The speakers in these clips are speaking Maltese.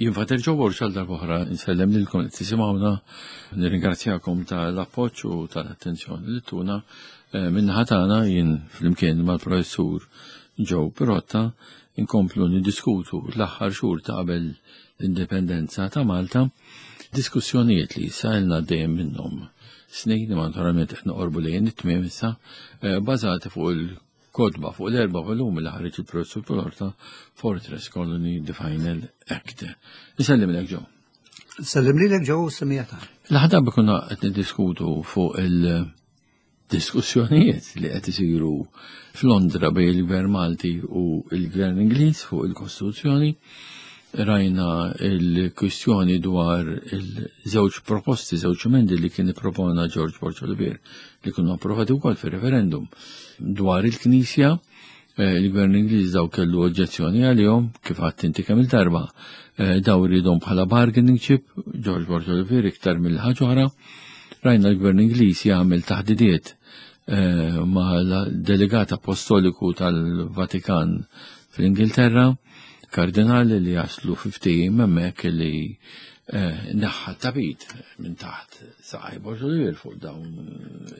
Jinfa terġgħu borġa l-darbohra, insellem lilkom li tisimgħuna, nirringrazzjakom tal-appoġġ u tal-attenzjoni li tuna minnaħa tagħna jien flimkien mal-professur Joe Pirotta inkomplu niddiskutu l-aħħar xhur ta' qabel l-indipendenza ta' Malta, diskussjonijiet li salna dejjem minnhom snin ma naturalment qed noqorbu lejn it-tmiem issa bażati fuq il-kodba fuq l-erba' volumi li ħareġ il-professur Pirotta Fortress Colony The Final Act. Nisellim lek Joe. Sellim lilek Joe semijata. L-ħadab kuna qed niddiskutu fuq diskussjonijiet li qed isiru f'Londra bejn il-Gvern Malti u il-Gvern Ingliż fuq il-Kostituzzjoni. Rajna il-kwistjoni dwar il-żewġ proposti, żewġ emendi li kien ippropona George Porċolivier li kienu approvati wkoll fir-referendum dwar il-Knisja. Il-Gvern Ingliż daw kellu oġġezzjoni għalihom kif għadt inti kemm il-darba daw ridhom bħala bargaining chip, George Porċolivier iktar mill-ħaġa oħra. Rajna l-Gvern Ingliż jagħmel taħdidiet ma' delegat apostoliku tal-Vatikan fl-Ingilterra, kardinali li jaslu 50 hemmhekk li neħħa tabit minn taħt saqaj Porċolivier fuq dawn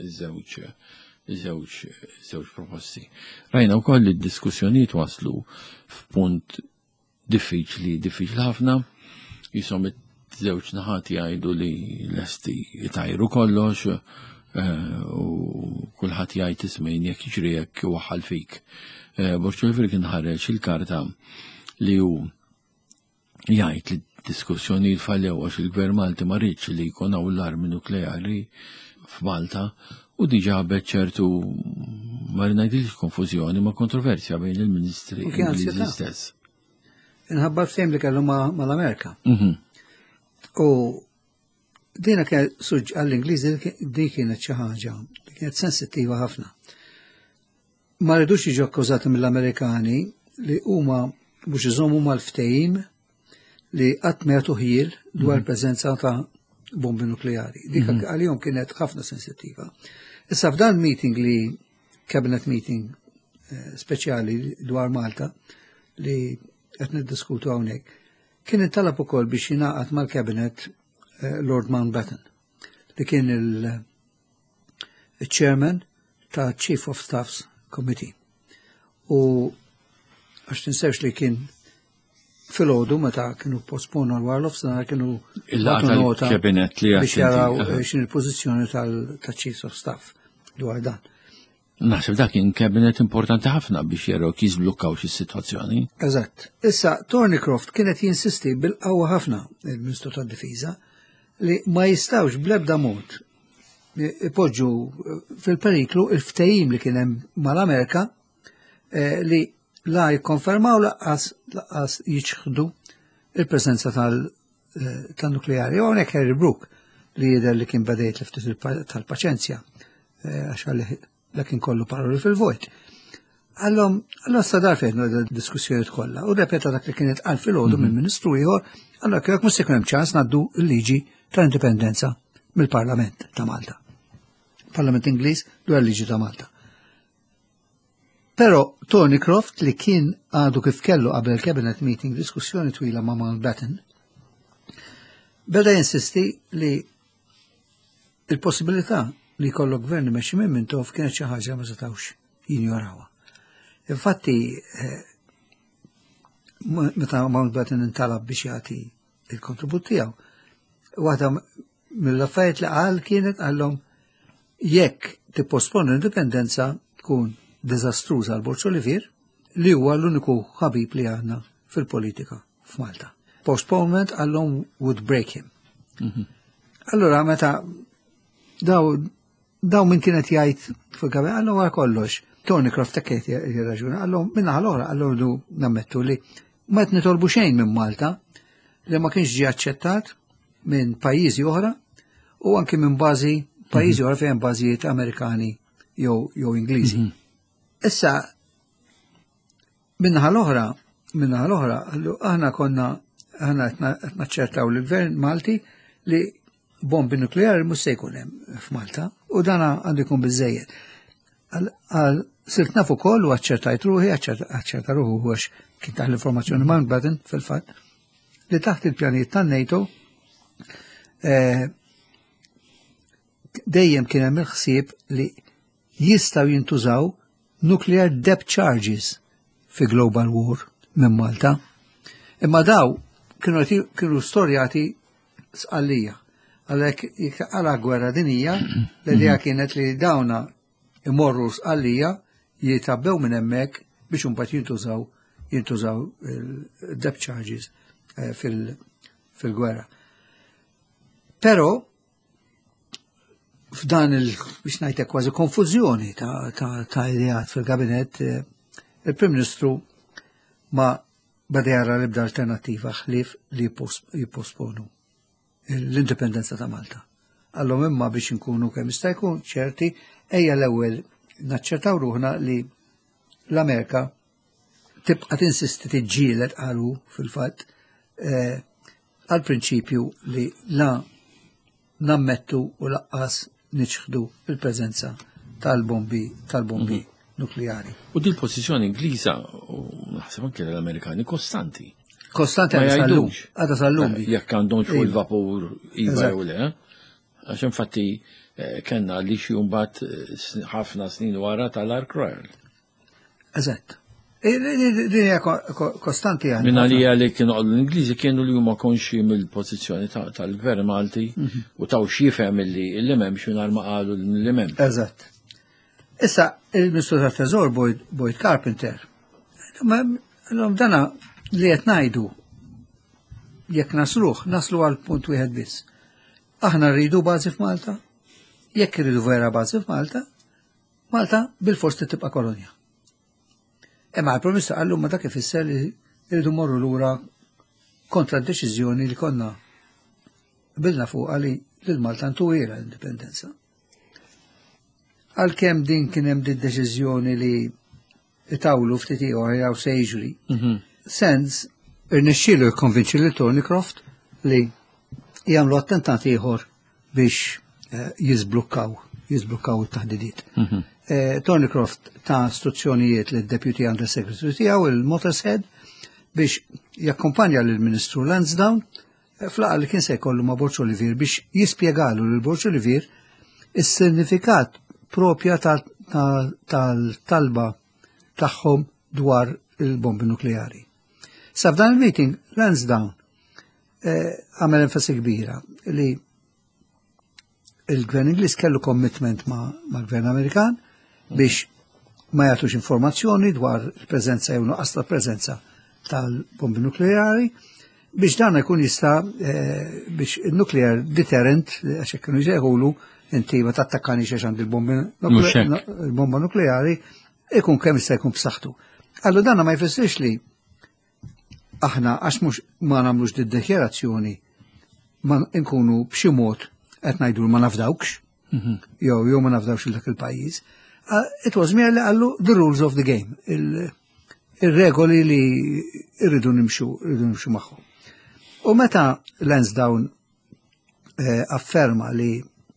iż-żewġ proposti. Rajna wkoll id-diskussjonijiet waslu f'punt diffiċli ħafna, jisom żewġ naħati jgħidu li lesti jtajru kollox u kulħadd jgħid ismejn jekk jiġri jekk waħħal fik. Porċolivier kien ħareġ il-karta li hu jgħid li diskussjonijiet fallew għax il-Gvern Malti ma rridx li jkun hawn l-armi nukleari f'Malta u diġà ħabbet ċertu ma ngħidilx konfużjoni ma' kontroversja bejn il-Ministri Ingliżi stess. Inħabba ftehim li kellu mal-Amerika. U dina kien suġġ għall-Ingliżi di kienet xi ħaġa li kienet sensittiva ħafna. Ma rridux jiġu akkużati mill-Amerikani li huma mhux iżommu mal-ftehim li qatt megħtu ħiel dwar preżenza ta' bombi nukleari. Dik għalihom kienet ħafna sensittiva. Issa f'dan meeting li cabinet meeting speċjali dwar Malta li qed niddiskutu hawnhekk kien intalab ukoll biex jingħaqad mal-Cabinet Lord Mountbatten li kien il-Chairman ta' Chief of Staff's Committee. U għax tinsewx li kien fil-ħodu meta kienu posponu l-Warlof sanar kienu il-nota biex jaraw xin il-pożizzjoni ta' Chief of Staff dwar dan. Naħseb dak kien kabinet importanti ħafna biex jaraw jiżblukkaw xis-sitwazzjoni. Eżatt. Issa Thornycroft kienet jinsisti bil-qawwa ħafna il-Ministru tad-Difiża li ma jistawx bl-ebda mod ipoġġu fil-periklu il-ftehim li kien hemm mal-Amerika li la jikkonfermaw laqqas jiġħdu il-preżenza tal-nukleari. U hawnhekk Harry Brooke li jidher li kien badejt l-ftit tal-paċenzja għax kien kollu paroli fil-vojt. Allora sadar fejn diskussjonijiet kollha u repeta dak li kienet qal fil-ħodu minn Ministru ieħor, allora kif mhux se jkun hemm ċans ngħaddu l-liġi tal-indipendenza mill-Parlament ta' Malta. Parlament Ingliż dwar l-liġi ta' Malta. Però Thornycroft li kien għadu kif kellu qabel cabinet meeting diskussjoni twila ma' Mountbatten beda jinsisti li il-possibilità li kollu gvern meċi minn Mintoff kienet xi ħaġa ma setawx jinjorawha. Infatti meta Mountbatten intalab biex jagħti il-kontribut tiegħu, waħda mill-affarijiet li qal kienet għallhom jekk tipposponu l-indipendenza tkun diżastruża għal Porċolivier li huwa l-uniku ħabib li għandna fil-politika f'Malta. Postponement għallhom would break him. Allura meta daw min kienet jgħid fil-gabe għallu għal kollox. Thornycroft tekket jirraġuna, għallu minna għal-ora, għallu nammettu li ma nitolbu xejn minn Malta li ma kienx ġi aċċettat minn pajjiżi oħra u anki minn bażi pajjiżi oħra fejn bażijiet Amerikani jew Ingliżi. Issa minna għal-oħra, aħna konna naċċertaw l-gvern Malti li bombi nukleari mhux se jkun hemm f'Malta u dana għandu jkun biżejjed. Sirt nafu ukoll u aċċertajt ruħi, aċċerta ruħu għax kien taħ l-informazzjoni Mountbatten fil-fatt li taħt il-pjanijiet tan-NATO dejjem kien hemm il-ħsieb li jistgħu jintużaw nuclear depth charges fi global war minn Malta. Imma daw kienu storjati sqallija. Għalhekk għala gwerra dinija l-idea kienet li dawna imorru sqallija jitabbew minn hemmhekk biex imbagħad jintużaw il-depth charges fil-gwerra. Però f'dan biex ngħidlek kważi konfużjoni ta' ideat fil-kabinet, il-Prim Ministru ma bada jara l-ibda alternattiva ħlief li jipposponu l-indipendenza ta' Malta. Allom imma biex nkunu kemm jista' jkun ċerti ejja l-ewwel naċċertaw ruħna li l-Amerika tibqa' tinsisti tiġġieled qalu fil-fatt għal prinċipju li la nammettu u laqqas niċħdu il-preżenza tal-bombi nukleari. U di l-pożizzjoni Ingliża u naħseb anke l-Amerikani kostanti. Kostanti għadha sal-lum. Jekk għandhom xu l-vapur iva jew le, għax infatti kellna li xi mbagħad ħafna snin wara tal-Ark Royal. Eżatt. Dinja kostanti għandha. Minna li għalek kienu l-Ingliżi kienu li huma konxi mill-pożizzjoni tal-Gvern Malti u taw xifhem li m'hemmx mingħajr ma qalu li m'hemm. Eżatt. Issa il-Ministru tat-Teżor Boyd Carpenter. Dana li qed ngħidu jekk naslu għal punt wieħed biss. Aħna rridu bażi f'Malta, jekk irridu vera bażi f'Malta, Malta bil-fors tibqa' kolonja. Imma l-Promessa għallu ma dak ifisser li rridu morru lura kontra d-deċiżjoni li konna bilna fuq għali l-Malta ntuwira l-indipendenza. Għal-kem din kien hemm d-deċiżjoni li itawlu ftit ieħor jew se jiġri. Sens irnexxielu jikkonvinċi lil Thornycroft li jagħmlu attentat ieħor biex jiżblukkaw it-taħdidiet. Thornycroft ta' istruzzjonijiet lid deputy Under Secretary tiegħu il-Motorshead biex jakkompanja lill-Ministru Lansdowne fl-laqgħa li kien se jkollu ma' Borċ Olivier biex jispjegalu lil Borċ Olivier is-sinifikat propja tal-talba tagħhom dwar il-bombi nukleari. Sa f'dan il-meeting Lansdowne għamel enfasi kbira li il-Gvern Ingliż kellu commitment ma' Gvern Amerikan biex ma jagħtux informazzjoni dwar il-preżenza jew nuqqas tal-preżenza tal-bombi nukleari biex dan jkun jista' biex il-nuclear deterrent għax kienu jżegħulu inti ma tattakkani xiex għand il-bomba nukleari ikun kemm jista' jkun b'saħħtu. Allu dan ma jfissirx li aħna għax mhux ma nagħmlux did-dekjarazzjoni ma nkunu b'xi mod qed ngħidu ma nafdawx jew ma nafdawx il dak il-pajjiż. It was merely għallu the rules of the game, il-regoli li irridu nimxu magħhom. U meta Lansdowne afferma li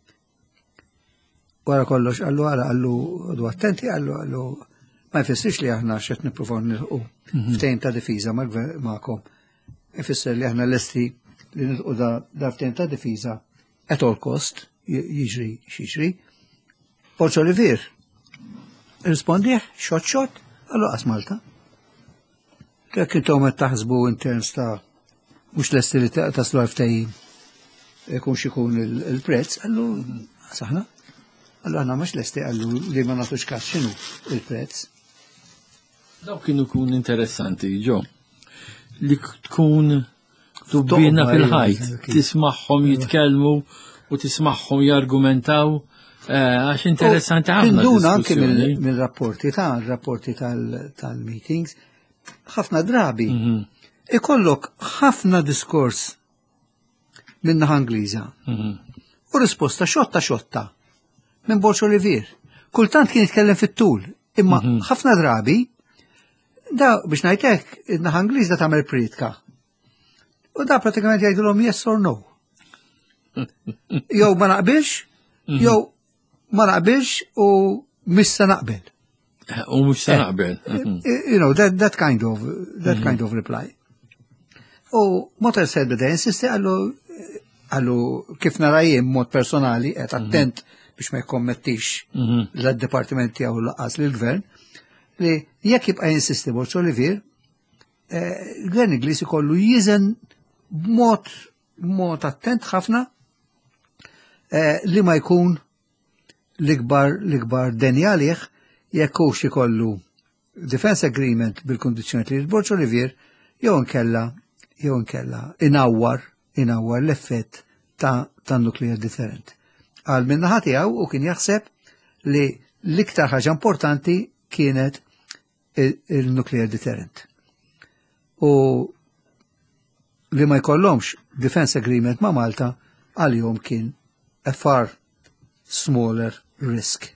wara kollox għallu attenti għallu ma jfissirx li aħna xed nippruvaw nilħu ftehim ta' difiża magħkom. Ifisser li aħna lesti li nilħu da ftehim ta' difiża at all cost jiġri x'jiġri. Borċ Olivier rispondih xot għallu qas Malta. Jekk intom qed taħsbu in terms ta' mhux lesti li taslu għal ftehim jkun xikun il-prezz, għallu saħna. Għallu għanna mux lesti għallu li ma natux każ xinu il-prezz. Daw kienu kun interessanti, ġo. Li tkun tubbina fil-ħajt, tismaħħom jitkellmu u tismaħħom jargumentaw, għax interessanti ħafna. Induna anke mill-rapporti tal-meetings, ħafna drabi, ikollok ħafna diskors minna Angliża. U risposta xotta. Minn Borċ Olivier. Kultant kien jitkellem fit-tul, imma ħafna drabi, da biex ngħidlek, id-naħa Angliż da tagħmel pritka. U da pratikament jgħidulhom yes or no. Jew ma naqbilx, jew ma naqbilx u mhux se naqbel. U mhux se naqbel. You know, that kind of reply. U Motorhead beda jinsisti għallu kif narajjem mod personali, għet attent biex ma jkommettix l-departiment tiegħu laqas l-gvern, li jekk jibqa' jinsisti Borċ Olivier, il-gvern Ingliż ikollu jiżen b'mod attent ħafna li ma jkun l-ikbar denja għalih jekk hux ikollu defense agreement bil-kondizzjoni li Borċ Olivier jew inkella inawwar l-effett ta' nuclear deterrent. Għal minnaħa tiegħu u kien jaħseb li l-iktar ħaġa importanti kienet il-nuclear deterrent. U li ma jkollhomx defense agreement ma' Malta għalihom kien a far smaller risk.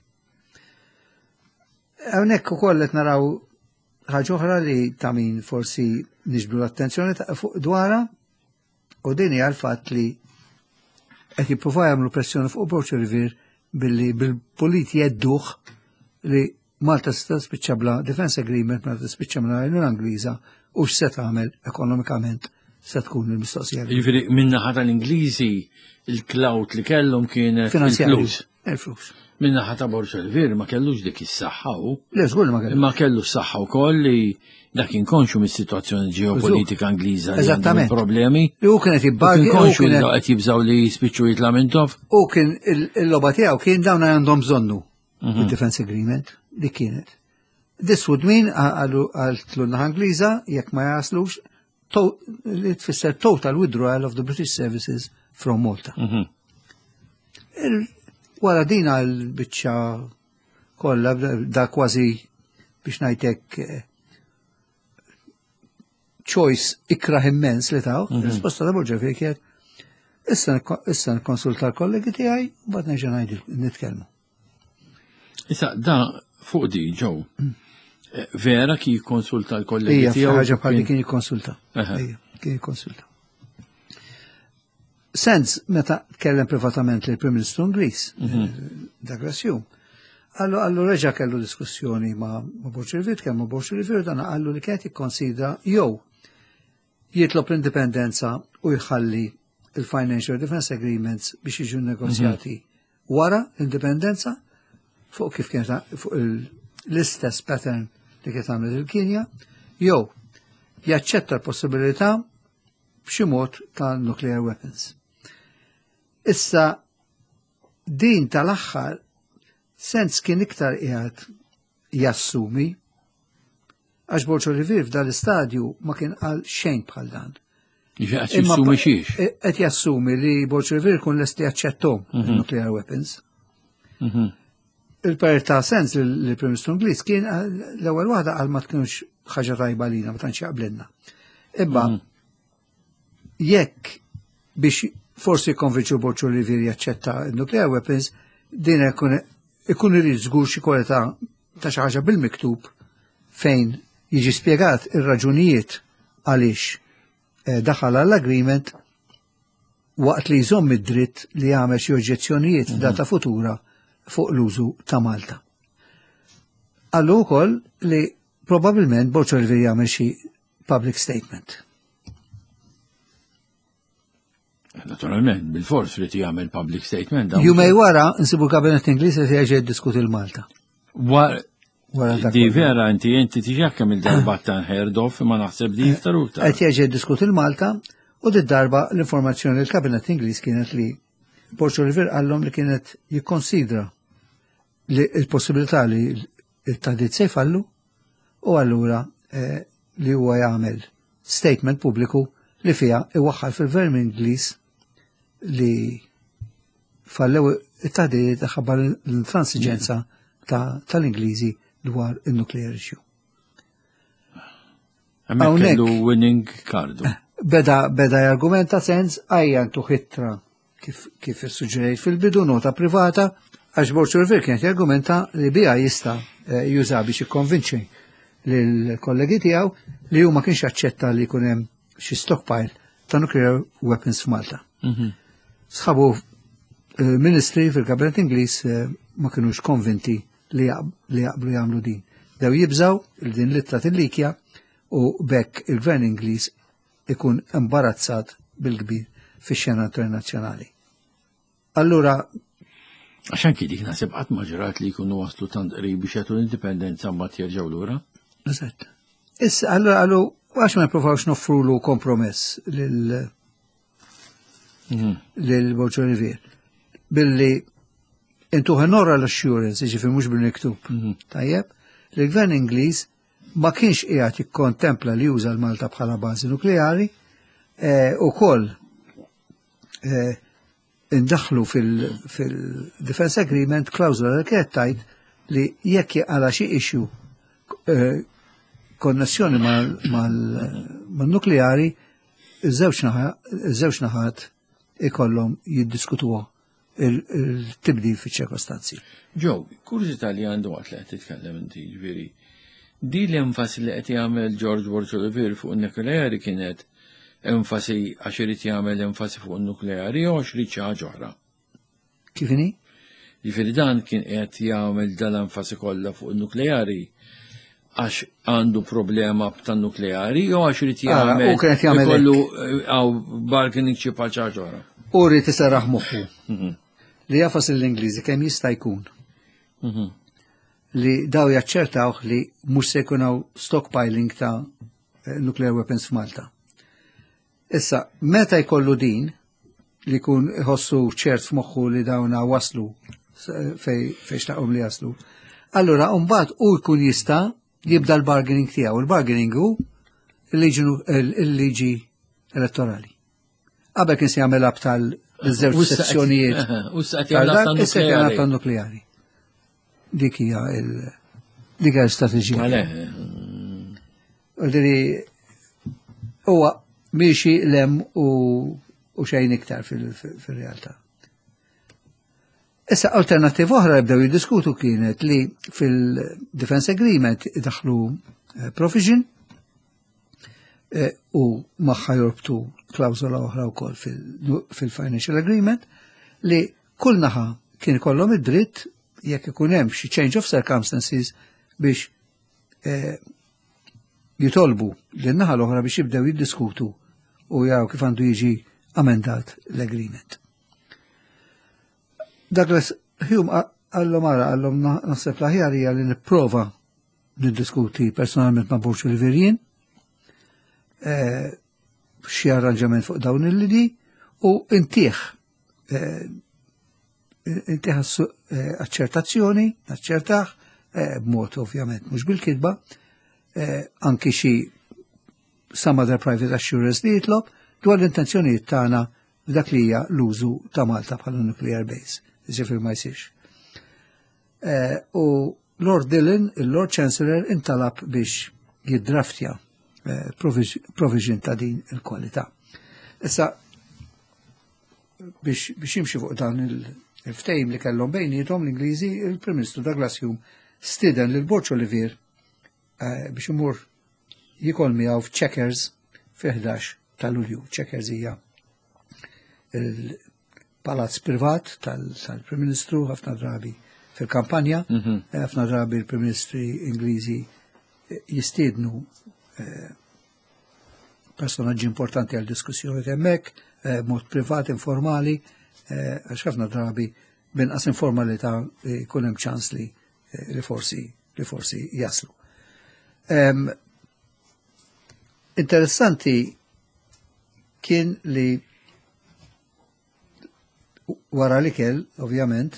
Hawnhekk ukoll qed naraw ħaġa oħra li ta' min forsi niġbdu l-attenzjoni fuq dwarha u din hija l-fatt li qed jippruvaw jagħmlu pressjoni fuq Borċ Olivier billi bil-politi jedduh li Malta tista' tispiċċa bla defense agreement ma tispiċċa mill-Unjoni Ingliża u x'se tagħmel ekonomikament se tkun il-mistoqsija. Jiġifieri min-naħa tal-Ingliżi il-klawt li kellhom kienet il-flus. Min-naħa ta' Borċ Olivier ma kellux dik is-saħħa u le żgur ma kellu. Ma kellu s-saħħa wkoll li dak inkonxu mis-sitwazzjoni ġeopolitika Ingliża li għandhom problemi. U kienet jibbargi. Inkonxu li qed jibżaw li jispiċċu jitlamentov. U kien il-logħba tiegħu kien dawn għandhom bżonnu il-defense agreement li kienet. This would mean għal naħa Ingliża jekk ma jaslux li tfisser total withdrawal of the British services from Malta. Wara din għal-biċċa kollha da kważi biex ngħidlek choice ikraħ immens li taw, risposta ta' Borġa kienet issa nkonsulta l-kollegi tiegħi u mbagħad nerġa' ngħid nitkellmu. Issa da fuq di ġew. Vera ki jikkonsulta l-kollegi tiegħu. Hija ħaġa bħal kien jikkonsulta. Kien jikkonsulta. Sens meta tkellem privatament lill Prim Ministru Ingliż, Douglas Hume, Allu reġa kellu diskussjoni ma' Borċ Olivier, kemm ma' Borċ Olivier dan għallu li kienet jikkonsidra jew jitlob l-indipendenza u jħalli il-Financial Defense Agreements biex jiġu negozjati wara l-indipendenza fuq kif kienet fuq l-istess pattern li kienet għamlet il-Kenja, jew jaċċetta l-possibilità b'xi mod ta' nuclear weapons. Issa din tal-aħħar Sens kien iktar qiegħed jassumi għax Borċ Olivier f'dan l-istadju ma kien qal xejn bħal dan. Qed jassumi li Borċ Olivier kun lest jaċċettom il-nuclear weapons. Il-parir ta' Sens li Prim Ministru Ingliż kien l-ewwel waħda qal ma tkunx ħaġa tajba lina ma tantx jaqblilna. Imma jekk biex forsi jkonvinċu Borċ Olivier jaċċetta il-nuclear weapons din ikun irid żgur xi kwalità ta' xi ħaġa bil-miktub fejn jiġi spjegat ir-raġunijiet għaliex daħal għall-agreement waqt li jżomm id-dritt li jagħmel xi oġġezzjonijiet f'data futura fuq l-użu ta' Malta. Għallu wkoll li probabbilment Borċ Olivier jagħmel xi public statement. Naturalment, bil-fors li jagħmel public statement. Jumej wara nsibu kabinet Ingliż li jerġa' jiddiskuti l-Malta. Di vera inti tiġakkem il-darba ta' Herdof ma naħseb di iktar u iktar. Qed jerġa' jiddiskuti l-Malta u d-darba l-informazzjoni li l-kabinet Ingliż kienet li Borċ Olivier qallhom li kienet jikkonsidra li l-possibilità li t-taħdiet se jfallu u allura li huwa jagħmel statement pubbliku li fiha iwaħħal fil-Gvern Ingliż li fallew it-taħdiet ħabbar l-intransiġenza tal-Ingliżi dwar il-nuclear issue. Hawnhekk winning card. Beda jargumenta Sens għajjantu ħittra kif issuġġerejt fil-bidu nota privata għax Borċ Olivier kienet jargumenta li biha jista' juża biex jikkonvinċi lill-kollegi tiegħu li huma kienx jaċċetta li jkun hemm xi stockpile ta' nuclear weapons f'Malta. Sħabu ministri fil-Kabinet Ingliż ma kienux konvinti li jaqblu jagħmlu din. Dew jibżaw din l-ittra tillikja u bekk il-Gvern Ingliż ikun imbarazzat bil-kbir fix-xena internazzjonali. Allura Għaxan dik naħseb qatt ma ġrat li jkunu waslu tant qrib biex jagħtu l-indipendenza mbagħad jerġgħu lura. Eżatt. Issa allura qalu għax ma nippruvawx noffrulu kompromess lil-Bord Olivier billi intu ħanorra l-assurance, jiġifieri mhux bil-miktub. Tajjeb, l-Gvern Ingliż ma kienx qiegħed jikkontempla li juża l-Malta bħala bażi nukleari ukoll indaħlu fil-Defense Agreement klawżola li kienet tgħid li jekk jaqala xi issue konnessjoni mal-nukleari, iż-żewġ naħat ikollhom jiddiskutuha il-tibdil fiċ-ċirkostanzi. Ġew, kurzità li għandu waqt li qed titkellem inti, ġifieri. Di l-enfasi li qed jagħmel George Bord Olivier fuq in-nukleari kienet enfasi għax irid jagħmel enfasi fuq in-nukleari jew għax irid xi ħaġa oħra. Kif inhi? Jiġifieri dan kien qed jagħmel dal-enfasi kollha fuq in-nukleari għax għandu problema b'tan-nukleari jew għax irid jagħmel ikollu bargaining chip għal xi ħaġa oħra. U rrid iserraħ moħħu li jafas l-Ingliżi kemm jista' jkun li daw jaċċertawh li mhux se jkun hawn stockpiling ta' nuclear weapons f'Malta. Issa, meta jkollu din li jkun iħossu ċert f'moħħu li dawna waslu fejn xtaqhom li jaslu, allura mbagħad hu jkun jista' jibda l-bargaining tiegħu. Il-bargaining hu il-liġi elettorali. Qabel kien se jagħmel abtal iż-żewġ sezzjonijiet. Tan-nukleari. Dik hija l-istrateġija. Huwa miexi lem u xejn iktar fil-realtà. Issa alternattiv oħra jibdew jiddiskutu kienet li fil-Defense Agreement idaħlu provision u magħha jorbtu klawżola oħra wkoll fil-Financial Agreement li kull naħa kien ikollhom id-dritt jekk ikun hemm xi change of circumstances biex jitolbu lin-naħa l-oħra biex jibdew jiddiskutu u jaraw kif għandu jiġi amendat l-agreement. Douglas Hume għallhom naħseb l-aħjar hija li nipprova niddiskuti personalment ma' Bord Olivier xi arranġament fuq dawn il-lidi u intih aċċertazzjoni, naċċertaħ b'mod ovvjament mhux bil-kidba, anki xi some other private assurance li jitlob dwar l-intenzjonijiet tagħna f'dak li hija l-użu ta' Malta bħala nuclear base. Ġifier ma jsirx. U Lord Dillon, il-Lord Chancellor, intalab biex jiddraftja provision ta' din il-kwalità. Issa biex jimxi fuq dan il-ftehim li kellhom bejniethom l-Ingliżi, il-Prim Ministru Douglas Hume stieden lil Bord Olivier biex imur jikol miegħu f'Chequers fi-11 ta' Lulju. Chequers hija il-palazz privat tal-Prim Ministru ħafna drabi fil-kampanja, ħafna drabi l-Prim Ministri Ingliżi jistiednu personaġġi importanti għal diskussjoni hemmhekk, mod privat, informali, għax ħafna drabi binqas informalità jkun hemm ċans li forsi jaslu. Interessanti kien li wara li kell, ovvjament,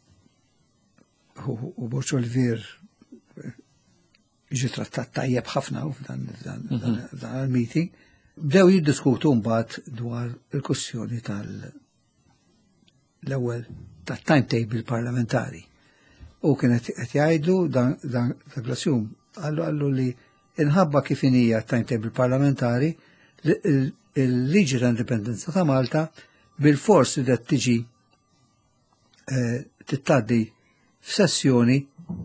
u Bord Olivier jiġi trattat tajjeb ħafna f'dan il-meeting, bdew jiddiskutu mbagħad dwar il-kwestjoni tal-ewwel tat-timetable parlamentari. U kienet qed jgħidu Douglas Hume għallu li inħabba kif hija timetable parlamentari il-liġi ta' indipendenza ta' Malta bil-fors li qed tiġi tittaddi f'sessjoni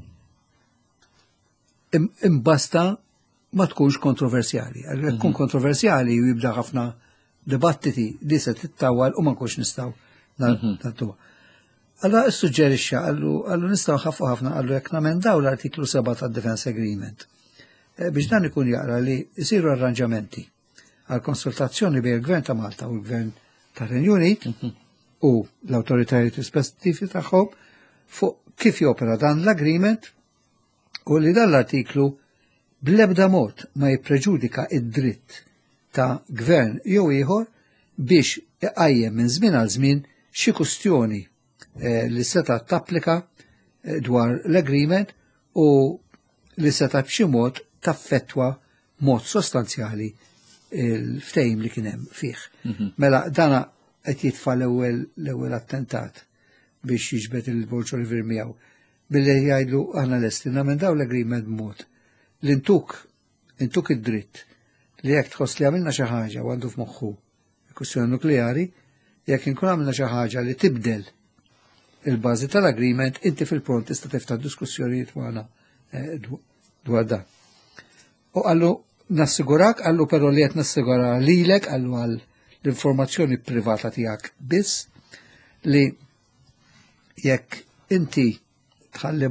imbasta ma tkunx kontroversjali. Għal tkun kontroversjali u jibda ħafna dibattiti li se tittawal u ma nkunx nistgħu nagħtuha. Alla suġġerixxa għallu nistgħu ħaffu ħafna għallu jekk namendaw l-artiklu 7 tad-Defense Agreement biex dan ikun jaqra li jsiru arranġamenti għal konsultazzjoni bejn il-Gvern ta' Malta u l-Gvern ta' Renju Unit u l-awtoritajiet rispettivi tagħhom fuq kif jopera dan l-agreement u li dan l-artiklu bl-ebda mod ma jippreġudika id-dritt ta' gvern jew ieħor biex iqajjem minn żmien għal żmien xi kwistjoni li seta' tapplika dwar l-agreement u li seta' b'xi mod taffettwa mod sostanzjali il-ftehim li kien hemm fih. Mela dana qed jitfa' l-ewwel attentat biex jiġbed il-Borġ Oliver miegħu billi jgħidlu aħna lesti namendaw l-agreement b'mod li intuk id-dritt li jekk tħoss li għamilna xi ħaġa u għandu f'moħħu il-kwistjoni nukleari, jekk inkun għamilna xi ħaġa li tibdel il-bażi tal-agreement, inti fil-pront tista' tiftaħ diskussjonijiet magħna dwar dan. U għallu nassigurak, għallu però li qed nassigura lilek, għallu għal l-informazzjoni privata tiegħek biss li jekk inti tħalli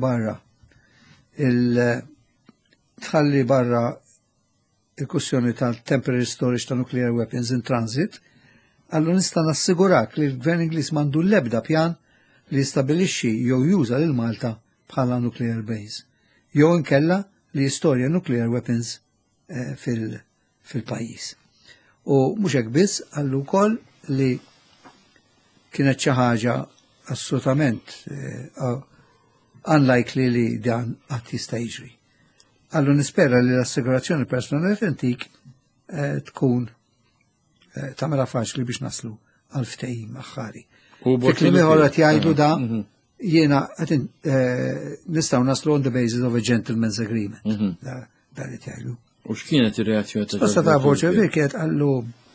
barra il-kussjoni tal-temporary storage ta' nuclear weapons in transit, għallu nista' nassigurak li l-Gvern Ingliż m'għandu l-ebda pjan li jistabilixxi jew juża lil Malta bħala nuclear base, jew inkella li jistorja nuclear weapons fil-pajjiż. U mhux hekk biss, għallu wkoll li kienet xi ħaġa assolutament unlikely li dan qatt jista' jiġri. Għallu nispera li l-assigurazzjoni personali antik tkun tamela faċli biex naslu għal ftehim aħħari. Fik li miħor għat jgħidu da, jiena nistaw naslu on the basis of a gentleman's agreement. Da li jgħidu. U x'kienet ir-reazzjoni ta' Sposta ta' Borġ Oliver kienet għallu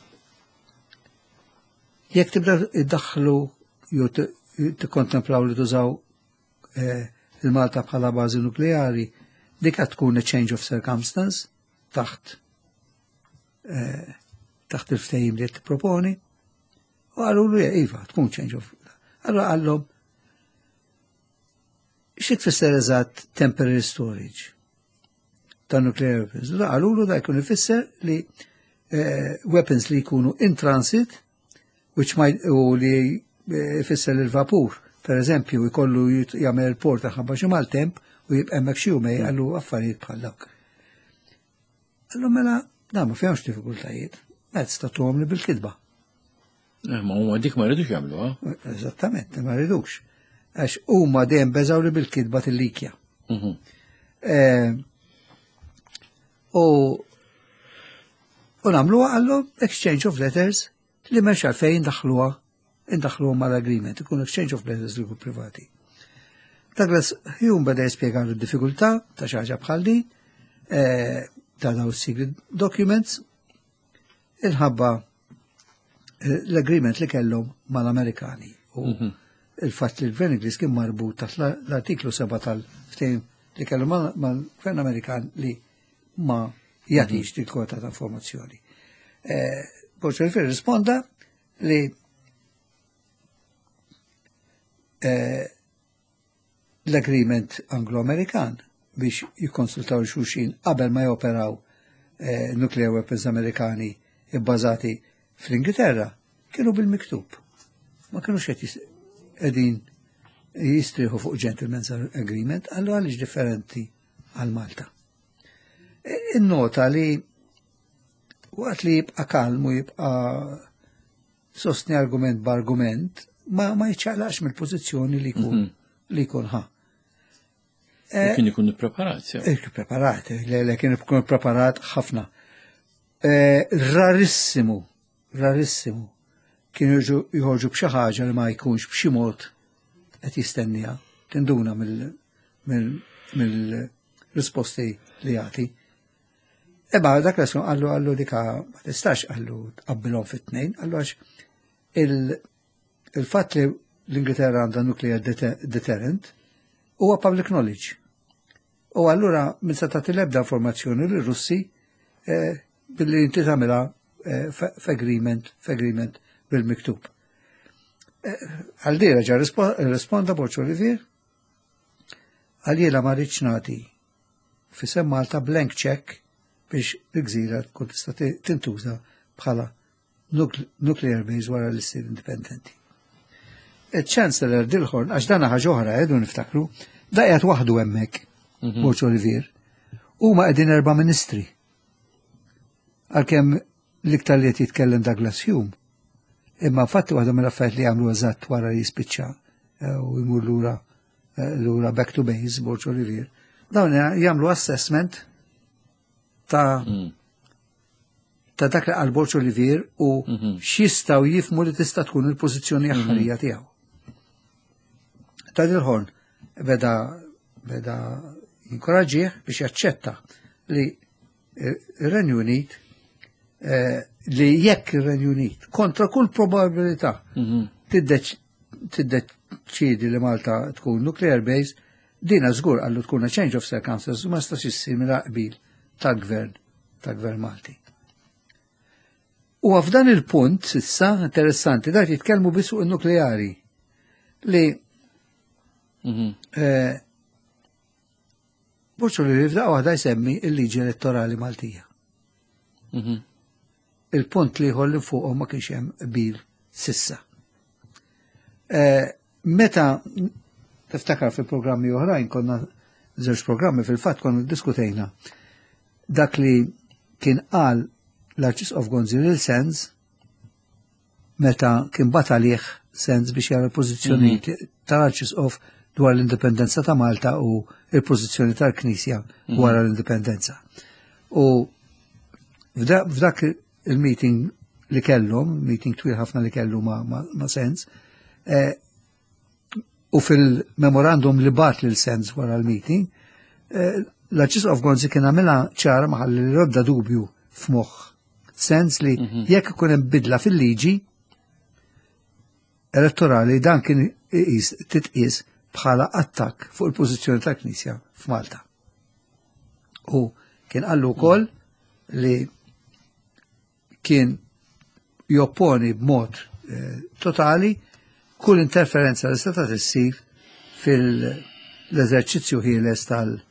jekk tibda iddaħħlu jew tikkontemplaw li tużaw il-Malta bħala bażi nukleari, dik qed tkun a change of circumstance taħt il-ftehim li qed tipproponi. U għallu li iva, tkun change of. Allora għallhom xi tfisser eżatt temporary storage ta' nuclear weapons. Għallu da jkun ifisser li weapons li jkunu in transit u li ifisser il-vapur, per eżempju, jkollu jagħmel il-port ħabba xi maltemp u jibqa' hemmhekk xi jumej għallu affarijiet bħal dak. Allu mela da ma fihomx diffikultajiet, mezz tagħtuhom li bil-kidba. Ma huma dik ma rridux jagħmlu, Eżattament, ma rridux. Għax huma dejjem beżaw li bil-kidba tillikja. U nagħmluha għallu exchange of letters li m'hemmx għalfejn indaħluha mal-agreement, ikun exchange of letters li jkun privati. Douglas Hume beda jispjegalu d-diffikultà ta' xi ħaġa bħal din ta' daw secret documents inħabba l-agreement li kellhom mal-Amerikani u il-fatt li l-Gvern Ingliż kien marbut taħt l-artiklu 7 tal-ftehim li kellhom mal-Gvern Amerikan li ma jagħtix dik kwota ta' informazzjoni. Borġ Oliver risponda li l-agreement Anglo-Amerikan biex jikkonsultaw xulxin qabel ma joperaw nuclear weapons Amerikani ibbażati fl-Ingilterra kienu bil-miktub. Ma kienu qegħdin jistriħu fuq gentleman's agreement, għallu għalix differenti għal Malta. In-nota li waqt li jibqa' kalmu jibqa' sostni argument b'argument ma jċaqlax mill-pożizzjoni li jkun ħa. Kien ikun preparat. Preparat, kien ikun preparat ħafna. Rarissimu kienu jħorġu b'xi ħaġa li ma jkunx b'xi mod qed jistennija tinduna mill-risposti li jagħti. Eba dak l għallu dika ma tistax għallu tqabbilhom fit-tnejn, għallu għax il-fatt li l-Ingilterra għandha nuclear deterrent huwa public knowledge. U allura minn se tagħti l-ebda informazzjoni lir Russi billi inti tagħmilha f'agreement bil-miktub. Għaldira ġa risponda Borġ Oliver għaljiela ma rridx nagħti fisem Malta blank check biex l-gżira tkun tista' tintuża bħala nuclear base wara l-istir indipendenti. Il-Chancellor Dilhorn, għax dana ħaġa oħra għedu niftakru, daqjat waħdu hemmhekk, Borċ Olivier, huma qegħdin 4 ministri. Għalkemm l-iktar li qed jitkellem Douglas Hume, imma fatti waħda mill-affarijiet li jagħmlu eżatt wara li jispiċċa u jmur lura back to base Borċ Olivier. Dawn jagħmlu assessment ta' dak li qal Borċ Olivier u x'jistgħu jifhmu li tista' tkun il-pożizzjoni aħħarija tiegħu. Ta' Dilhorn beda jinkoraġġih biex jaċċetta li ir-Renju Unit li jekk ir-Renju Unit kontra kull probabilità tiddeċidi li Malta tkun nuclear base, dina żgur għallu tkun change of circumstances u ma stax issir mill-qbil tal-gvern Malti. U f'dan il-punt issa interessanti dak jitkellmu biss fuq in-nukleari li Borċ Olivier f'daqqa waħda jsemmi il-liġi elettorali Maltija. Il-punt li jħolli fuqhom ma kienx hemm qbil sissa. Meta tiftakar fil-programmi oħrajn konna żewġ programmi fil-fatt konna diskutejna dak li kien qal l-Arċisqof Gonzi lil Sens meta kien batalih Sens biex jara l-pożizzjoni tal-Arċisqof dwar l-indipendenza ta' Malta u il-pożizzjoni tal-Knisja wara l-indipendenza. U f'dak il-meeting li kellhom, meeting twil ħafna li kellu ma' Sens, u fil-memorandum li bat lil Sens wara l-meeting, l-Arċisqof Gonzi kien għamilha ċara maħalli li rodda dubju f'moħħ Sens li jekk ikun hemm bidla fil-liġi elettorali dan kien titqies bħala attakk fuq il-pożizzjoni tal-Knisja f'Malta. U kien qallu wkoll li kien jopponi b'mod totali kull interferenza li seta' tissir fil-eżerċizzju ħieles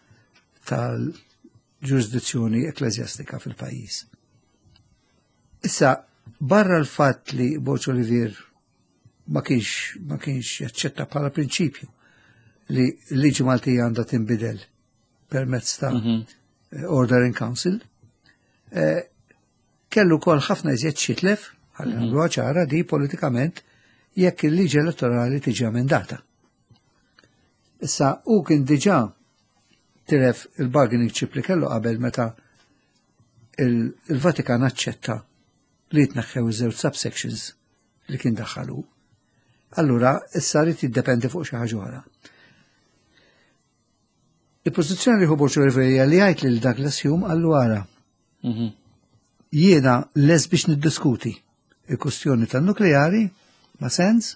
tal-ġurisdizzjoni ekklezjastika fil-pajjiż. Issa, barra l-fatt li Borċ Olivier ma kienx jaċċetta bħala prinċipju li l-liġi Maltija għandha tinbidel permezz ta' Order in Council, kellu kol ħafna iżjed xitlef, għallu ċara di politikament, jekk il-liġi elettorali tiġi amendata. Issa, u kien diġà tilef il-bargaining chip li kellu qabel meta il-Vatikan aċċetta li jitneħħew iż-żewġ subsections li kien daħħalu. Allura, issa rrid jiddependi fuq xi ħaġa oħra. Il-pożizzjoni li hu Borċ Olivier li jgħid lil Douglas Hume għallu ara. Jiena les biex niddiskuti il-kwestjoni tan-nukleari ma' Sens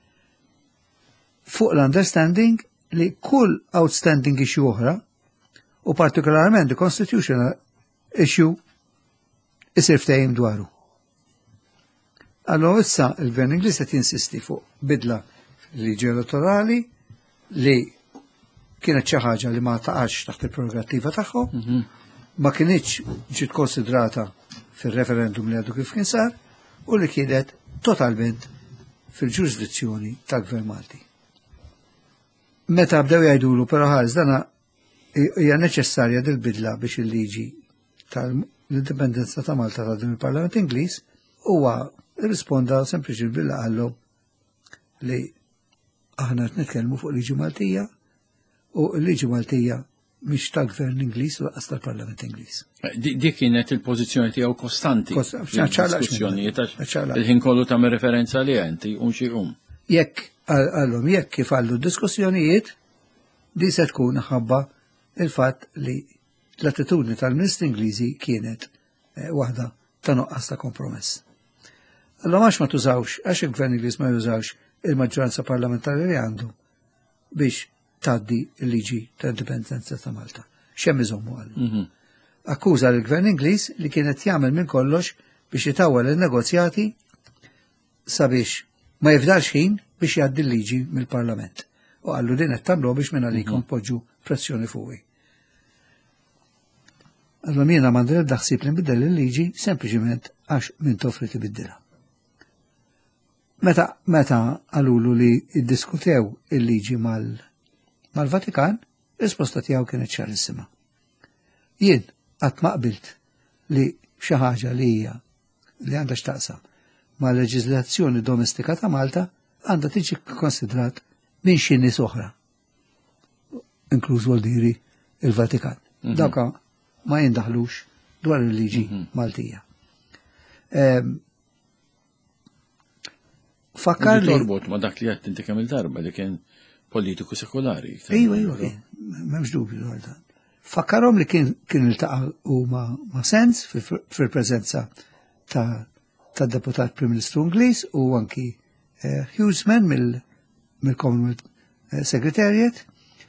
fuq l-understanding li kull outstanding issue oħra u partikolarment the constitutional issue isir ftehim dwaru. Allora issa il-Gvern Ingliż qed jinsisti fuq bidla liġi elettorali li kienet xi ħaġa li ma taqax taħt il-prerogattiva tagħhom, ma kienitx ġiet konsidrata fir-referendum li għadu kif kien sar u li kienet totalment fil-ġurisdizzjoni tal-Gvern Malti. Meta bdew jgħidulu però ħares dana hija neċessarja dil-bidla biex il-liġi tal-indipendenza ta' Malta ta' din il-Parlament Ingliż huwa risponda sempliċi billa għallu li aħna nitkellmu fuq liġi Maltija u l-liġi Maltija mhix tal-Gvern Ingliż laqas tal-Parlament Ingliż. Dik kienet il-pożizzjoni tiegħu kostanti fid-diskussjonijiet il-ħin kollu tagħmel referenza li enti u xi Jekk għallhom jekk kif għallu d-diskussjonijiet di se tkun ħabba il-fatt li l-attitudni tal-Ministri Ingliżi kienet waħda ta' nuqqas ta' kompromess. Allora għax ma tużawx, għax il-Gvern Ingliż ma jużawx il-maġġoranza parlamentari li għandu biex taddi il-liġi ta' indipendenza ta' Malta. Xemm iżommu għallu. Akkuża l-Gvern Ingliż li kienet jagħmel minn kollox biex jitawwal il-negozjati sabiex ma jifdalx ħin biex jgħaddi l-liġi mill-Parlament. U għallu din qed tagħmlu biex minn għalikom poġġu pressjoni fuqi. Allura jiena m'għandi daħsib li nbiddel il-liġi sempliċiment għax min toffri tibiddilha. Meta għalulu li iddiskutew il-liġi mal-Vatikan, risposta tiegħu kienet ċarissima. Jien qatt ma qbilt li xi ħaġa li hija li għandha x'taqsam ma' leġiżlazzjoni domestika ta' Malta għandha tiġi konsidrat minn xi nies oħra, inkluż Woldiri il-Vatikan. Dawk ma jindaħlux dwar il-liġi Maltija. Fakkar li torbot ma dak li qed inti kemm il-darba li kien politiku sekolari. Ejwa, m'hemmx dubju dwar dan. Fakkarhom li kien iltaqa' huma ma' Sens fil-preżenza tad-deputat Prim Ministru Ingliż u anki Hughesman mill-Commonwealth Secretariat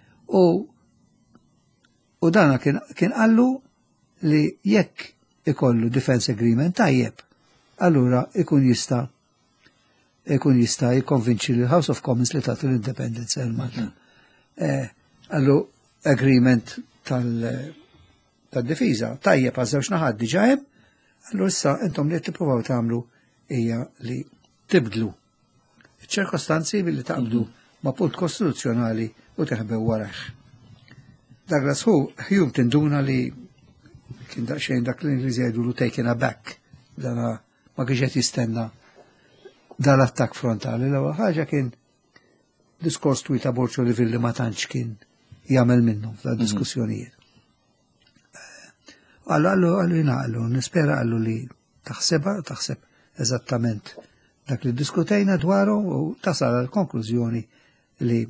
u dana kien qallu li jekk ikollu defense agreement tajjeb, allura ikun jista' jikkonvinċi li House of Commons li tagħtu l-indipendenza l Malta. Għallu agreement tal-difiża tajjeb għal żewġ naħat diġà hemm, allu issa intom li tippruvaw tagħmlu hija li tibdlu ċ-ċirkostanzi billi taqbdu ma' punt kostituzzjonali u teħbew warah. Douglas Hume tinduna li kien daqsxejn dak l-Ingliżi jgħidulu taken aback, dana ma kienx qed jistenna dal-attak frontali. L-ewwel ħaġa kien diskors twita Borċo Livil li ma tantx kien jagħmel minnhom f'diskussjonijiet. Għallu nispera għallu li taħseb eżattament dak li diskutejna dwaru u tasal għal-konklużjoni li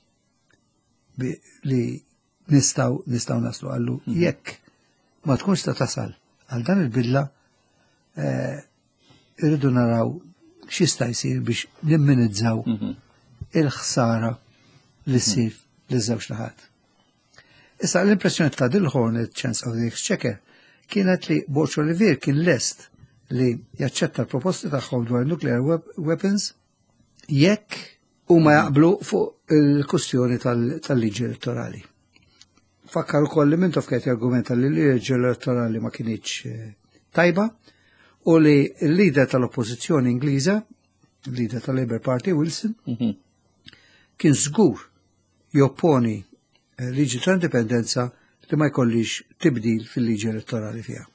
nistaw naslu għallu jekk ma tkunx ta' tasal għal dan il-bidla irridu naraw x'jista' jsir biex nimminizzaw il-ħsara li ssir liż-żewġ naħat. Issa l-impressjoni ta' Dil-Hornet Chance of the Exchequer kienet li Borċo Olivier kien lest li jaċċetta l-proposti tagħhom dwar nuclear weapons jekk huma jaqblu fuq il-kustjoni tal-liġi elettorali. Fakkar ukoll li Mintoff kienet jargumenta li l-liġi elettorali ma kienx tajba u li l-lider tal-oppożizzjoni Ingliża, l-lider tal-Labour Party Wilson, kien żgur jopponi liġi ta' indipendenza li ma jkollix tibdil fil-liġi elettorali fiha.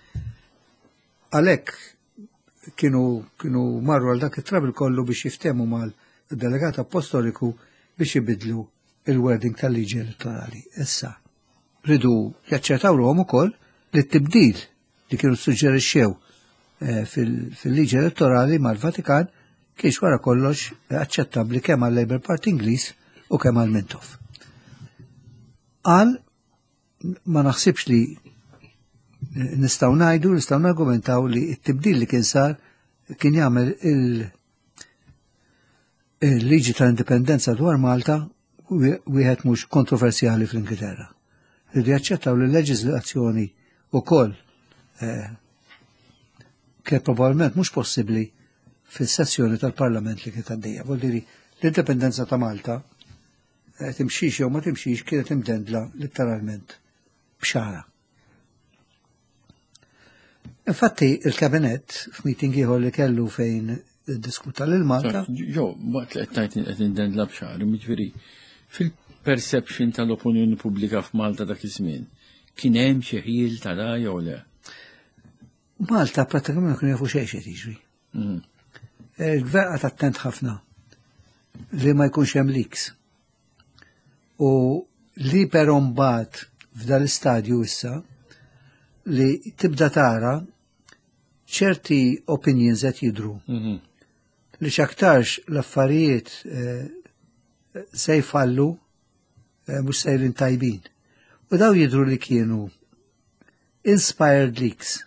Għalhekk kienu marru għal dak it-trabil kollu biex jiftemu mal-delegat apostoliku biex jibidlu il-wording tal-liġi elettorali. Issa, ridu jaċċertaw l-għom ukoll li t-tibdil li kienu suġġerixxew fil-liġi elettorali mal-Vatikan kienx wara kollox aċċettabbli kemm għal-Labour Party Ingliż u kemm għal-Mintoff. Qal ma naħsibx li nistgħu nargumentaw li t-tibdil li kien sar kien jagħmel il-liġi tal-indipendenza dwar Malta wieħed mhux kontroversjali fl-Ingilterra. Rridu jaċċettaw li l-leġiżlazzjoni wkoll kien probabbilment mhux possibbli fis-sessjoni tal-Parlament li kienet għaddejja. Vuol dire l-indipendenza ta' Malta timxix jew ma timxix kienet imdendla letteralment b'xara. Infatti il-Kabinett f'meeting ieħor li kellu fejn diskuta lil Malta. Jo, waqt li qed indendla b'xara, jiġifieri fil-perception tal-opinjoni pubblika f'Malta dak iż-żmien kien hemm xi ħiel ta' jew le? Malta prattikament kien jafu xejn xi jiġri. Il-gvern qed attent ħafna li ma jkunx hemm leaks. U li però mbagħad f'dan l-istadju issa li tibda tara ċerti opinions qed jidhru li x'aktarx l-affarijiet se jfallu mhux sejrin tajbin. U daw jidhru li kienu inspired leaks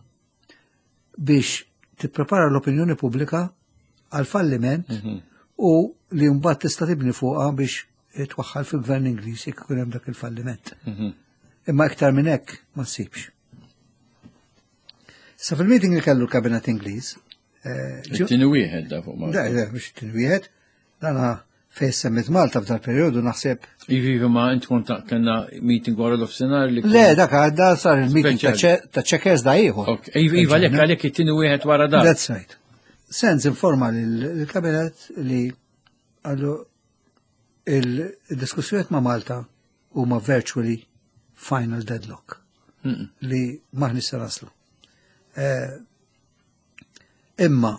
biex tipprepara l-opinjoni pubblika għal falliment u li mbagħad tista' tibni fuqha biex twaħħal fil-gvern Ingliż jekk ikun hemm dak il-falliment. Imma iktar minn hekk ma ssibx. Sa fil-meeting li kellu l-Kabinet Ingliż. It-tieni wieħed da fuq Malta. Da, mhux it-tieni wieħed. Dana fejn semmit Malta f'dal perjodu naħseb. Ivi ma intkun kena meeting wara l-offsenar li. Le, dak għadda sar il-meeting ta' checkers da ieħor. Iva lek għalek it-tieni wieħed wara dak. That's right. Sens informa l-kabinet li għallu il-diskussjoniet ma' Malta huma virtually final deadlock li maħni saraslu. Imma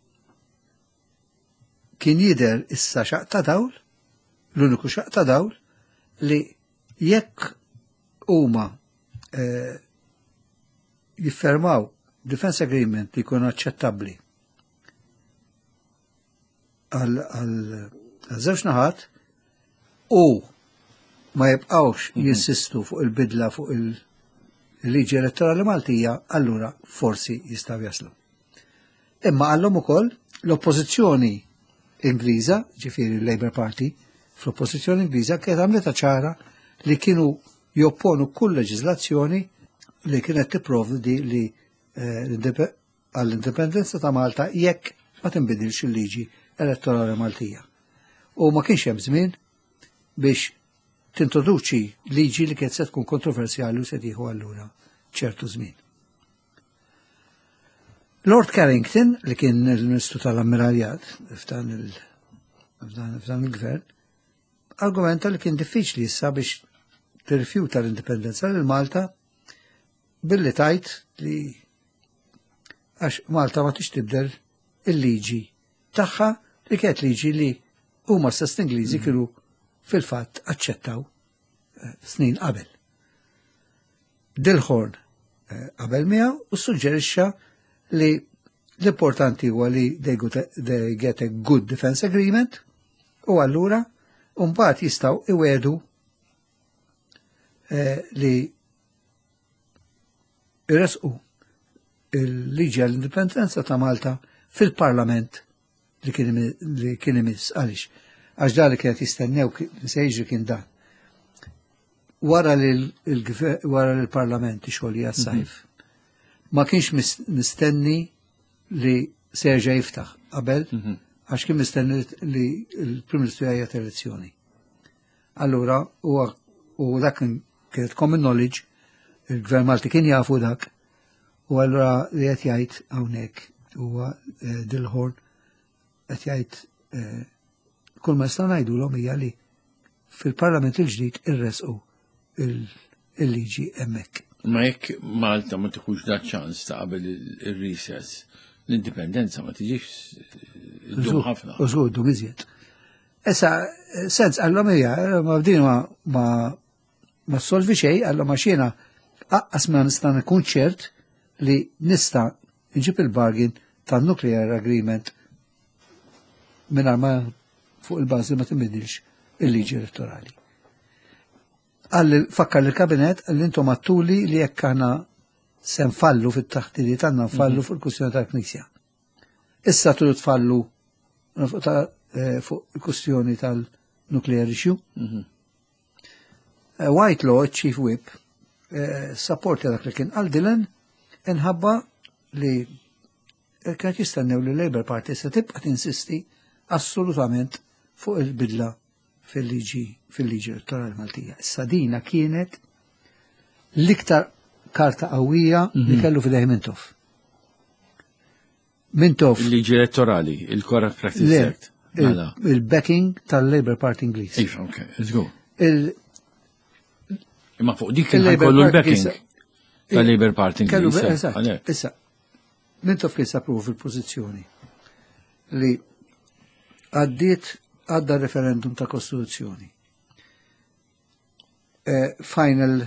kien jider issa xaq ta' dawl, l-uniku xaq ta' dawl li jekk huma jiffermaw defense agreement li jkun aċċettabbli għal żewġ naħat u ma jibqawx jinsistu fuq il-bidla fuq il-liġi elettorali Maltija, allura forsi jistaw jaslu. Imma għallhom ukoll l-oppożizzjoni Ingliża, ġifieri l-Labour Party, fl-oppożizzjoni Ingliża kienet għamleta ċara li kienu jopponu kull leġiżlazzjoni li kienet tipprovdi li għall-indipendenza ta' Malta jekk ma tinbidilx il-liġi elettorali Maltija. U ma kienx hemm żmien biex tintroduċi liġi li kienet se tkun kontroversjali u se tieħu allura ċertu żmien. Lord Carrington, li kien il-Ministru tal-Ammiraljat f'dan il-gvern, argumenta li kien diffiċli issa biex tirrifjuta l-indipendenza lil Malta billi tajt li għax Malta ma tix tibdel il-liġi tagħha li kienet liġi li huma stess Ingliżi kienu fil-fatt aċċettaw snin qabel. Dilhorn qabel miegħu u suġġerixxa li l-importanti huwa li they get a good defense agreement u allura mbagħad jistgħu iwedu li irresqu il-liġi għall-indipendenza ta' Malta fil-Parlament li kien imiss għaliex. Għax dan li kienet jistennew se jiġri kien dan. Wara l-Parlament xogħol għas-sajf. Ma kienx mistenni li serġa' jiftaħ qabel għax kien mistenni li l-Prim Ministru jgħid elezzjoni. Allura u dak kienet common knowledge, il-Gvern Malti kien jafu dak, u allura li qed jgħid hawnhekk huwa Dilhorn qed jgħid kull ma nistgħu ngħidulhom hija li fil-Parlament il-ġdid irresqu il-liġi hemmhekk. Ma jekk Malta ma tieħux da ċans ta' qabel ir-recess, l-indipendenza ma tiġix iddum ħafna. Użu iddum iżjed. Issa, sens, għallhom hija, ma bdin ma solvi xejn, għallhom għax jiena aqqas ma nista' nkun ċert li nista' nġib il-bargain tan-nuclear agreement mingħajr ma fuq il-bażi ma tinbidilx il-liġi elettorali. Fakkar l-kabinet li intom għattuli li jekk aħna se nfallu fit-taħtili tagħna nfallu fuq il-kwistjoni tal-Knisja. Issa trid tfallu fuq il-kwistjoni tal-nuclear issue. Whitelaw, Chief Whip, supporti dak li kien għal Dylan inħabba li kienet jistennew li Labour Party se tibqa' tinsisti assolutament fuq il-bidla fil-liġi elettorali Maltija. Issa dina kienet l-iktar karta qawwija li kellu fidejh Mintoff. Mintoff. Il-liġi elettorali, il-Corrupt Practices Act. Il-backing tal-Labour Party Ingliż. Iva, ok, let's go. Imma fuq dik kollu l-backing tal-Labour Party Ingliż. Issa, Mintoff kien sapruħu fil-pożizzjoni li għadda referendum ta' Kostituzzjoni. Final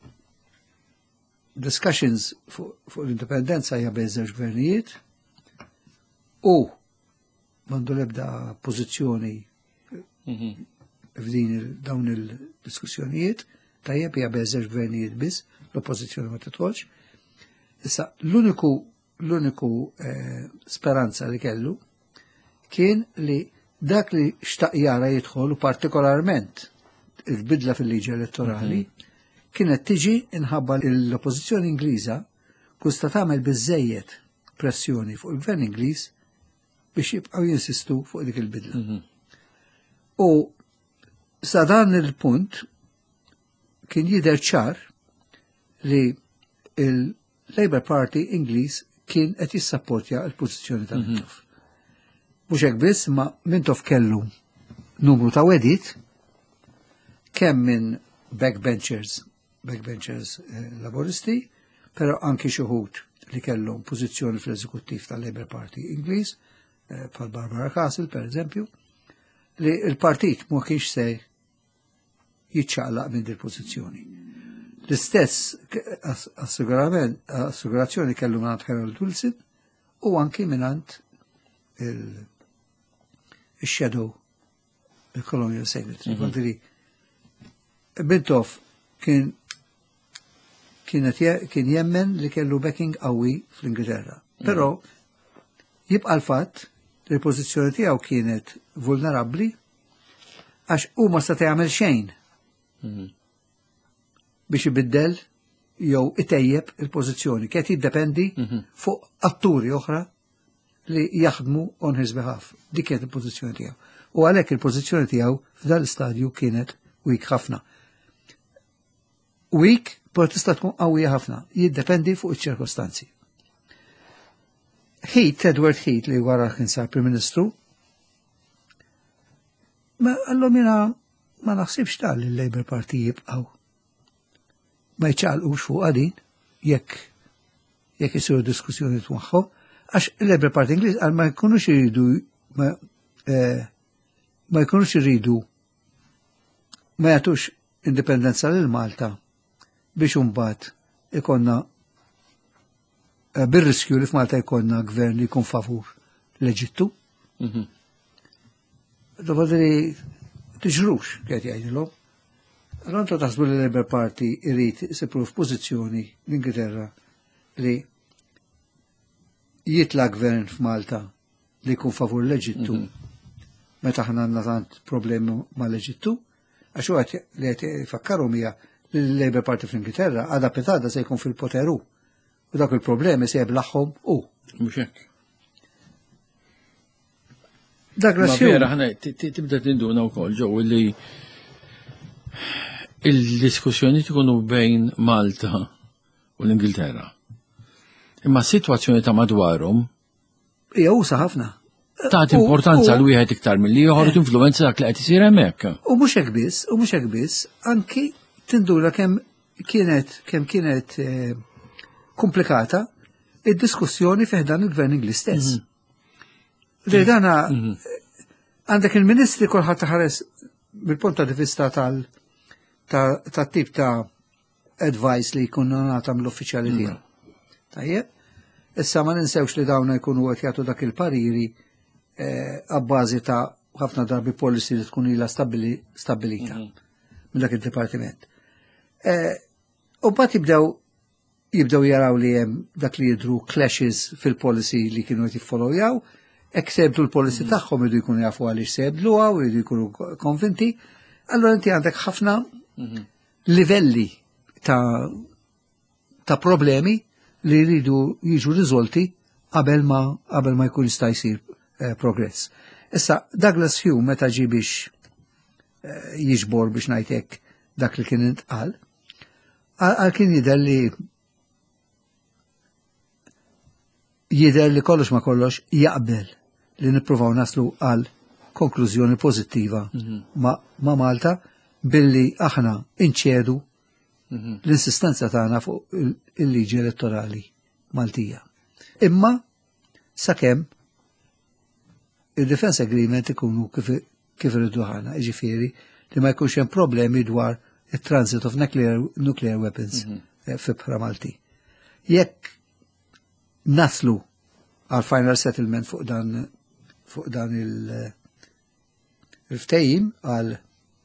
discussions fuq l-indipendenza hija bejn żewġ gvernijiet u mandu l-ebda pożizzjoni f'din dawn il-diskussjonijiet tajjeb hija bejn żewġ gvernijiet biss, l-oppożizzjoni ma titħolx. Issa l-uniku speranza li kellu kien li dak li xtaq jara jidħol u partikolarment il-bidla fil-liġi elettorali kienet tiġi inħabba l-oppożizzjoni Ingliża kusta tagħmel biżejjed pressjoni fuq il-Gvern Ingliż biex jibqgħu jinsistu fuq dik il-bidla. U sa dan il-punt kien jidher ċar li il-Labour Party Ingliż kien qed jissapportja l-pożizzjoni ta' Mintoff. Mhux hekk biss, ma Mintoff kellu numru ta' wedit kemm minn backbenchers laboristi, però anki xi wħud li kellhom pożizzjoni fl-eżekuttiv tal-Labour Party Ingliż, bħal Barbara Castle per eżempju, li l-partit ma kienx se jiċċaqlaq minn din il-pożizzjoni. L-istess assigurazzjoni kellu minn Harold Wilson u anki minn il-Shadow, il-Colonial Secretary. Għandiri, Mintoff kien jemmen li kellu backing qawwi fl-Ingilterra. Però jibqa' l-fatt li l-pożizzjoni tiegħu kienet vulnerabbli għax hu ma seta' jagħmel xejn biex ibiddel jew itejjeb il-pożizzjoni. Kien jiddependi fuq atturi oħra li jaħdmu on his behalf. Dik kienet il-pożizzjoni tiegħu. U għalhekk il-pożizzjoni tiegħu f'dan l-istadju kienet weak ħafna. Weak, però tista' tkun qawwija ħafna, jiddependi fuq iċ-ċirkostanzi. Edward Heath li wara kien sar Prim Ministru, ma allom jiena ma naħsibx tal li l-Labour Party jibqgħu. Ma jċaqlqux fuq għadin jekk isiru diskussjoni magħhom, għax il-Labour Party Ingliż għal ma jkunux iridu ma jagħtux indipendenza lil Malta biex imbagħad ikonna bir-riskju li f'Malta jkollna gvern li jkun favur l-Eġittu. Dovadri tiġrux qed jgħidilhom. Allora taħsbu li l-Labour Party irid isipru f'pożizzjoni l-Ingilterra li jitla gvern f'Malta li jkun favur l-Eġittu meta ħna għandna tant problemi mal-Eġittu, għax huwa li qed jfakkarhom hija li l-Labour Party fl-Ingilterra għadha petada se jkun fil-poteru u dak il-problemi se jiblaħħom u. Mhux hekk. Dak Ma vera ħana tibda tinduna wkoll ġew li il-diskussjoni tkunu bejn Malta u l-Ingilterra. Imma s-sitwazzjoni ta' madwarhom hija usa ħafna. Tat importanza l wieħed iktar milli joħorġ influenza dak li qed isir hemmhekk. U mhux hekk biss, anki tindura kemm kienet komplikata id-diskussjoni fih dan il-Gvern Ingliż stess. Li dana għandek il-Ministri kulħadd taħares bil-punt ta' vista tat-tip ta' advice li jkun nagħta mill-uffiċjali tiegħu. Tajjeb, issa ma ninsewx li dawna jkunu qed jagħtu dak il-pariri għabbażi ta' ħafna darbi policy li tkun ilha stabilita minn dak il-dipartiment. U bat jibdew jaraw li hemm dak li jidru clashes fil-policy li kienu qed jiffollowjaw, hekk sebdu l-policy tagħhom iridu jkunu jafu għaliex sebdluha u jridu jkunu konvinti, allura inti għandek ħafna livelli ta' problemi li jridu jiġu riżolti qabel ma jkun jista' jsir progress. Issa Douglas Hume meta ġi biex jiġbor biex ngħidlek dak li kien intqal, għal kien jidher li kollox ma kollox jaqbel li nippruvaw naslu għal konklużjoni pożittiva ma' Malta billi aħna inċedu l-insistenza tagħna fuq il-liġi elettorali Maltija. Imma sakemm il-Defense Agreement ikunu kif irridu ħana, ġifieri li ma jkunx hemm problemi dwar it-transit of nuclear weapons fibħra Malti. Jekk naslu għal final settlement fuq dan il-ftehim għal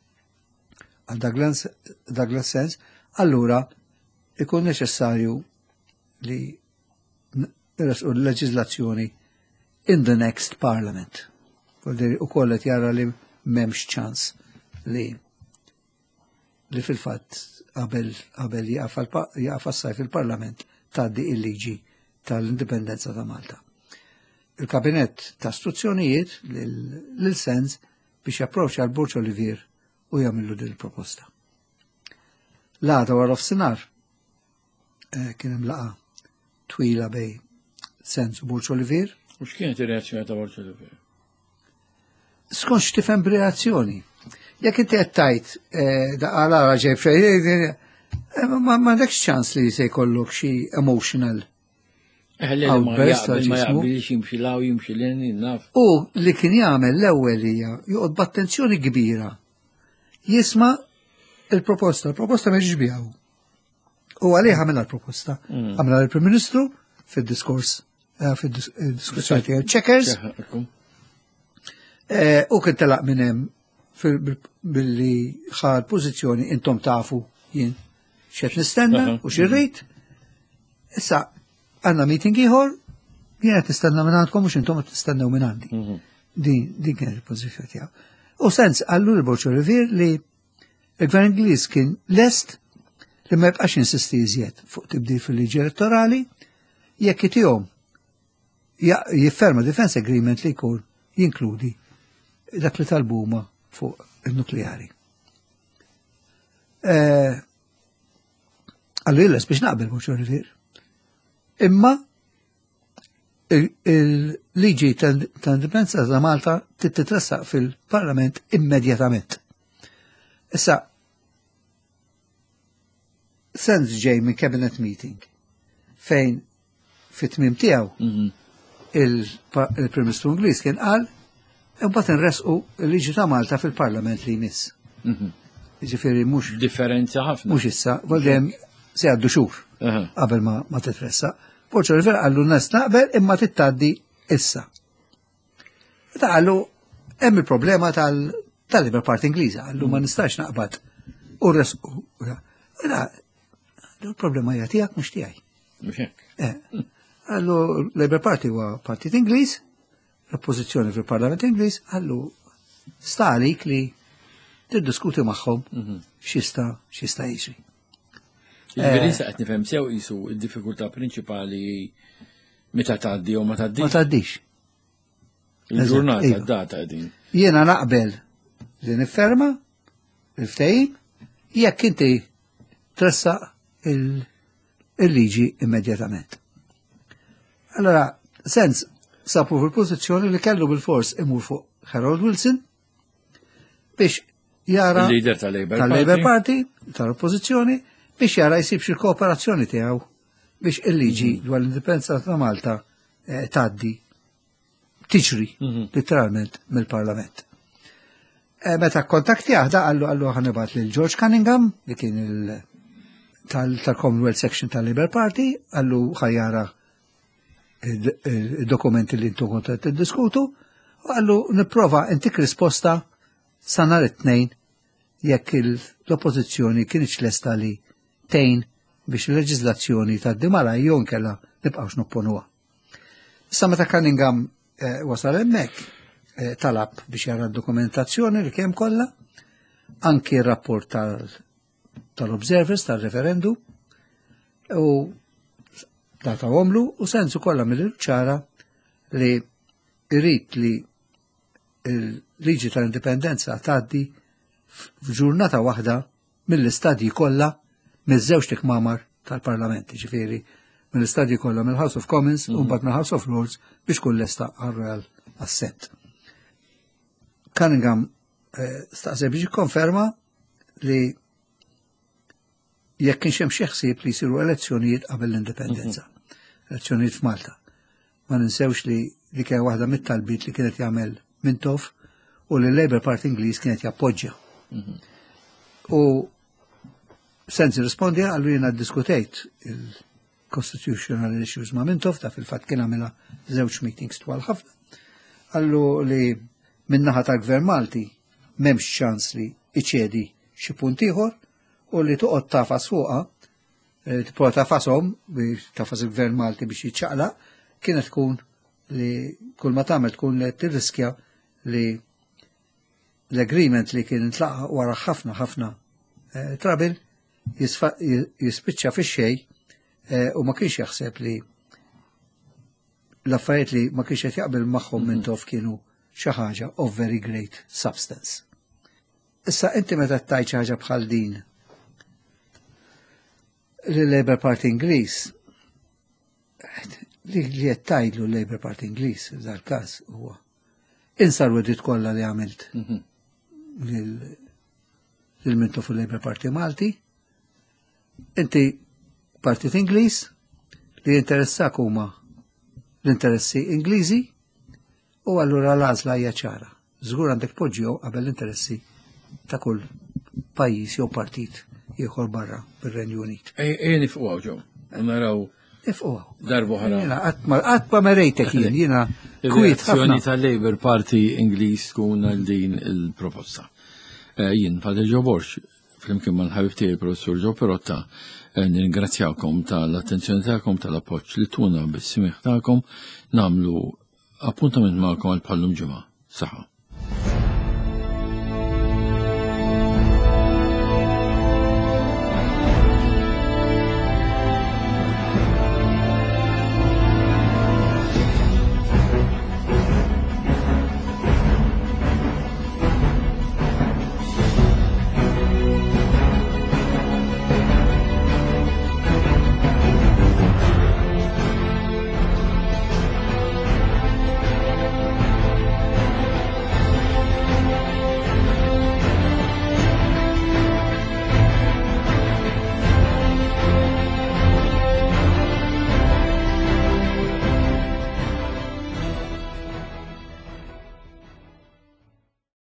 Douglas Sense, allura ikun neċessarju li irresqu l-leġiżlazzjoni in the next parliament. U kollet jara li memx ċans li fil-fatt qabel jaqaf assaj fil-parlament tgħaddi il-liġi tal-indipendenza ta' Malta. Il-kabinet ta' istruzzjonijiet lil Sens biex japproċċa l-Burġ Olivier u jagħmlu din il-proposta. L-għada wara f'sinar kien hemm laqa twila bej Sens u Burġ Olivier. U x'kienet ir-reazzjoni ta' Burġ Olivier? Skont x'tifhem b'reazzjoni. Jekk inti qed tgħid daqala ġejb xejn, ma m'għandekx ċans li se jkollok xi emotional outburst ma jaqbilx jimxi law jimxi lejn naf. U li kien jagħmel l-ewwel hija joqgħod b'attenzjoni kbira jisma' il-proposta ma jiġix biha. U għalih għamilha l-proposta. Għamilha l-Prim Ministru fid-diskors fid-diskussjoni tiegħu checkers. U kien telaq minn hemm billi ħad pożizzjoni intom tafu jien x'qed nistenna u x'irrid. Issa għandna meeting ieħor jien qed nistenna minn għandkom mhux intom qed tistennew minn għandi. Din kienet il-pożizzjoni tiegħu. U Sens għallu l-Burġ Olivier li il-Gvern Ingliż kien lest li ma jibqax insisti iżjed fuq tibdil fil-liġi elettorali jekk itihom jifferma defense agreement li jkun jinkludi dak li talbuma fuq il-nukleari. Għallu jilles biex naqbel Burġ Olivier. Imma il-liġi tal-indipendenza ta' Malta titressaq fil-Parlament immedjatament. Issa, Sens ġej minn cabinet meeting fejn fit-tmiem tiegħu il-Prim Ministru Ingliż kien qal imbagħad inresqu l-liġi ta' Malta fil-Parlament li jmiss. Jiġifieri mhux differenza ħafna. Mhux issa, voldem se għaddu xhur qabel ma titressa. Burġ Olivier qallu n-nies naqbel imma tittaddi issa. Ta' qallu hemm il-problema tal-Labour Party Ingliża, qallu ma nistax naqbad u resqu. Il-problema hija tiegħek mhux tiegħi. Għallu Labour Party huwa partit Ingliż, l-oppożizzjoni fil-Parlament Ingliż, għallu sta għalik li tiddiskuti magħhom x'jista' jiġri. Il-Berisa qed nifhem sew qisu d-diffikultà prinċipali meta tgħaddi u ma tgħaddix. Ma tgħaddix. Il-ġurnata d-data din. Jiena naqbel li nifferma il-ftehim jekk inti tressaq il-liġi immedjatament. Allora, Sens sabu fil-pożizzjoni li kellu bil-fors imur fuq Harold Wilson biex jara il-leader tal-Labour Party, tal-oppożizzjoni, biex jara jsib xi kooperazzjoni tiegħu biex il-liġi dwar l-indipendenza ta' Malta tgħaddi tiġri literalment mill-Parlament. Meta kontakti aħda għallu ħanibgħat lil George Cunningham li kien tal-Commonwealth Section tal-Labour Party, għallu ħajjara il-dokumenti li intu kontet diskutu, u għallu niprofa intik risposta sa nhar it-tnejn jekk l-oppożizzjoni kienx lesta li tejn biex il-leġiżlazzjoni tgħaddi malajr jew inkella nibqgħux nopponuha. Issa meta Cunningham wasal hemmhekk talab biex jara d-dokumentazzjoni li kemm kollha, anki r-rapport tal-observers tal-referendum u data għomlu u sensu kollha mill-ċara li irrid li il-liġi tal-indipendenza tgħaddi f'ġurnata waħda mill-istadji kollha miż-żewġ tikmamar tal-Parlament, ġifieri mill-istadji kollha mill-House of Commons u mbagħad mill-House of Lords biex kull lesta għar-Royal Assent. Cunningham staqseb biex jikkonferma li jekk kienx hemm xi ħsieb li jsiru elezzjonijiet qabel l-indipendenza. Elezzjonijiet f'Malta. Ma ninsewx li kien waħda mit-talbiet li kienet jagħmel Mintoff u li l-Labour Party Ingliż kienet jappoġġja. U Sens rispondi għallu jiena ddiskutejt il-constitutional issues ma' Mintoff ta' fil-fatt kien għamilha żewġ meetings twal ħafna. Għallu li min-naħa tal-Gvern Malti m'hemmx ċans li iċedi xi punt ieħor u li toqgħod tafas fuqha, tipprova tafashom biex tafas il-Gvern Malti biex jiċċaqlaq, kienet tkun li kull ma tagħmel tkun li tirriskja li l-agreement li kien intlaqa wara ħafna trabil jispiċċa fix-xejn u ma kienx jaħseb li l-affarijiet li ma kienx qed jaqbel magħhom Mintoff kienu xi ħaġa of very great substance. Issa inti meta tajt xi ħaġa bħal din l-Labour Party Ingliż li qed tgħidlu l-Labour Party Ingliż f'dal-każ huwa insar wedit kollha li għamilt lil-mintu fil-Labour Party Malti, inti Partit Ingliż li jinteressak huma l-interessi Ingliżi u allura l-għażla hija ċara. Żgur għandek poġġew qabel l-interessi ta' kull pajjiż jew partit ieħor barra bir-Renju Unit. Ejja nifqgħu ġew, naraw darba ħara. Qatt ma merejtek jiena kwiet ħafna. tal-Labour Party Ingliż tkun għal din il-proposta. Jien Fader Joe Borch flimkien mal-ħabib tiegħi Professur Joe Perotta ningrazzjawkom tal-attenzjoni tagħkom tal-appoġġ li tuna bis-simigħ tagħkom nagħmlu appuntament magħkom għal bħallum ġimgħa. Saħħa.